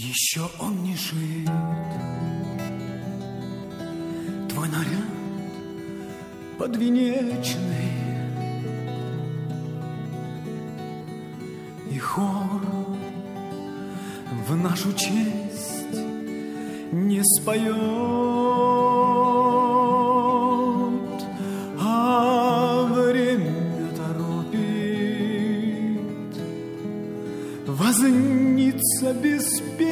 Еще он не шит, твой наряд подвенечный, и хор в нашу честь не споет.